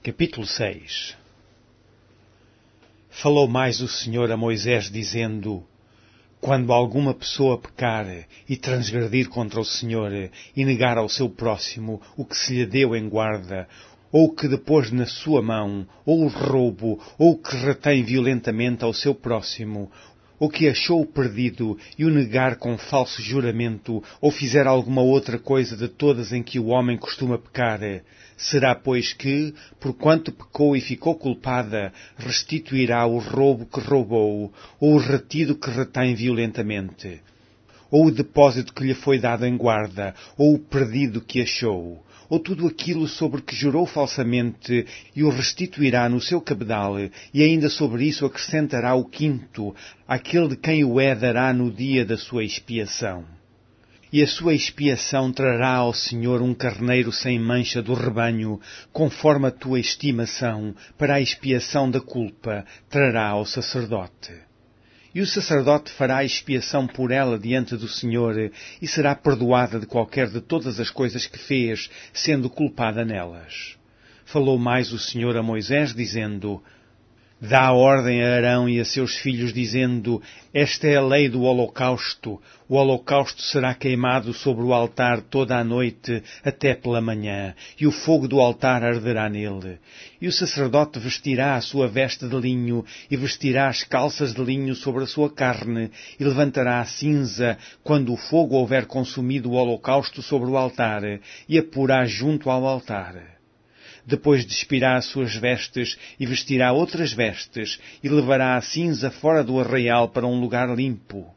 Capítulo 6. Falou mais o Senhor a Moisés, dizendo: Quando alguma pessoa pecar e transgredir contra o Senhor e negar ao seu próximo o que se lhe deu em guarda, ou o que depôs na sua mão, ou o roubo, ou o que retém violentamente ao seu próximo, ou que achou perdido e o negar com falso juramento, ou fizer alguma outra coisa de todas em que o homem costuma pecar, será, pois, que, porquanto pecou e ficou culpada, restituirá o roubo que roubou, ou o retido que retém violentamente, ou o depósito que lhe foi dado em guarda, ou o perdido que achou, ou tudo aquilo sobre que jurou falsamente, e o restituirá no seu cabedal, e ainda sobre isso acrescentará o quinto, àquele de quem o dará no dia da sua expiação. E a sua expiação trará ao Senhor um carneiro sem mancha do rebanho, conforme a tua estimação, para a expiação da culpa, trará ao sacerdote. E o sacerdote fará expiação por ela diante do Senhor, e será perdoada de qualquer de todas as coisas que fez, sendo culpada nelas. Falou mais o Senhor a Moisés, dizendo: Dá ordem a Arão e a seus filhos, dizendo: Esta é a lei do holocausto. O holocausto será queimado sobre o altar toda a noite, até pela manhã, e o fogo do altar arderá nele. E o sacerdote vestirá a sua veste de linho, e vestirá as calças de linho sobre a sua carne, e levantará a cinza, quando o fogo houver consumido o holocausto sobre o altar, e a porá junto ao altar. Depois despirá as suas vestes e vestirá outras vestes e levará a cinza fora do arraial para um lugar limpo.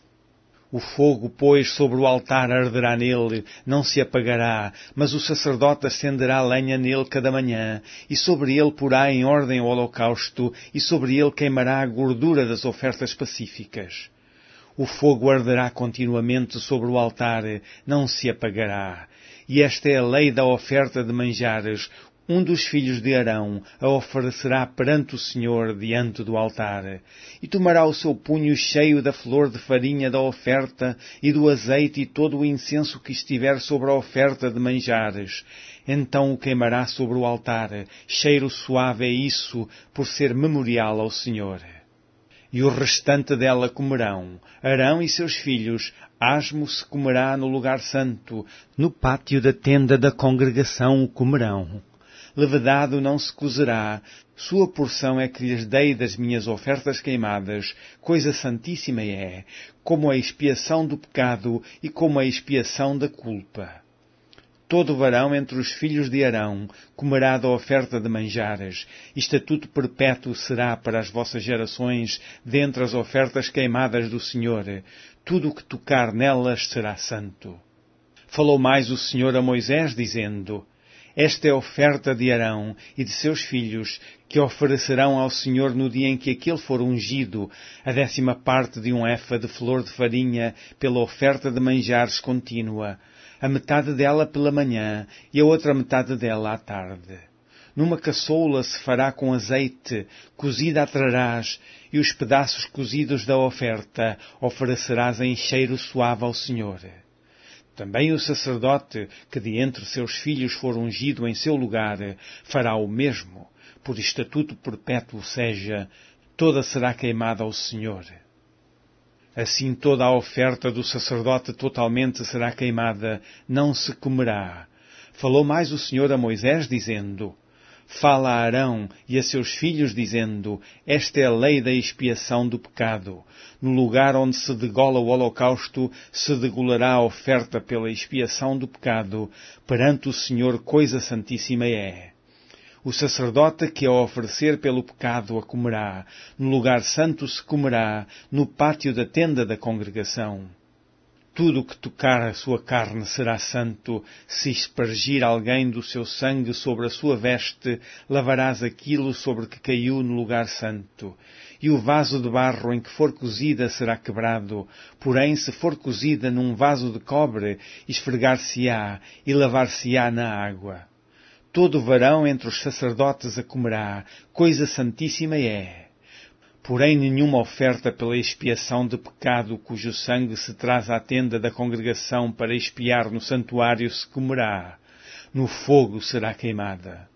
O fogo, pois, sobre o altar arderá nele, não se apagará, mas o sacerdote acenderá lenha nele cada manhã, e sobre ele porá em ordem o holocausto, e sobre ele queimará a gordura das ofertas pacíficas. O fogo arderá continuamente sobre o altar, não se apagará. E esta é a lei da oferta de manjares. Um dos filhos de Arão a oferecerá perante o Senhor diante do altar, e tomará o seu punho cheio da flor de farinha da oferta e do azeite e todo o incenso que estiver sobre a oferta de manjares. Então o queimará sobre o altar. Cheiro suave é isso, por ser memorial ao Senhor. E o restante dela comerão. Arão e seus filhos, asmo se comerá no lugar santo, no pátio da tenda da congregação o comerão. Levedado não se cozerá, sua porção é que lhes dei das minhas ofertas queimadas, coisa santíssima é, como a expiação do pecado e como a expiação da culpa. Todo varão entre os filhos de Arão comerá da oferta de manjares, estatuto perpétuo será para as vossas gerações, dentre as ofertas queimadas do Senhor, tudo o que tocar nelas será santo. Falou mais o Senhor a Moisés, dizendo: Esta é a oferta de Arão e de seus filhos, que oferecerão ao Senhor no dia em que aquele for ungido, a 10ª parte de um efa de flor de farinha pela oferta de manjares contínua, a metade dela pela manhã e a outra metade dela à tarde. Numa caçoula se fará com azeite, cozida a trarás, e os pedaços cozidos da oferta oferecerás em cheiro suave ao Senhor. Também o sacerdote, que de entre seus filhos for ungido em seu lugar, fará o mesmo, por estatuto perpétuo seja, toda será queimada ao Senhor. Assim toda a oferta do sacerdote totalmente será queimada, não se comerá. Falou mais o Senhor a Moisés, dizendo: Fala a Arão e a seus filhos, dizendo: Esta é a lei da expiação do pecado. No lugar onde se degola o holocausto, se degolará a oferta pela expiação do pecado. Perante o Senhor coisa santíssima é. O sacerdote que a oferecer pelo pecado a comerá. No lugar santo se comerá, no pátio da tenda da congregação. Tudo o que tocar a sua carne será santo. Se espargir alguém do seu sangue sobre a sua veste, lavarás aquilo sobre que caiu no lugar santo. E o vaso de barro em que for cozida será quebrado. Porém, se for cozida num vaso de cobre, esfregar-se-á e lavar-se-á na água. Todo varão entre os sacerdotes a comerá, coisa santíssima é. Porém, nenhuma oferta pela expiação de pecado cujo sangue se traz à tenda da congregação para expiar no santuário se comerá. No fogo será queimada.